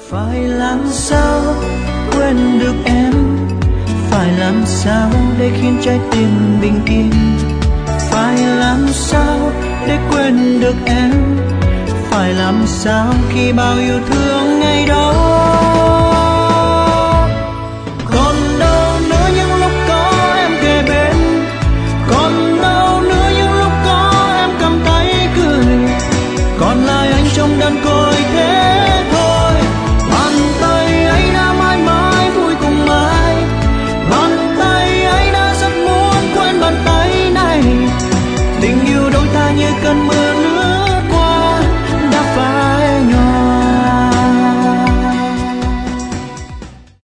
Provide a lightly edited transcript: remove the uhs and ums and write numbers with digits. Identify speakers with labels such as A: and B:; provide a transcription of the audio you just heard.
A: Phải làm sao quên được em, phải làm sao để khiến trái tim bình yên, phải làm sao để quên được em, phải làm sao khi bao yêu thương ngày đó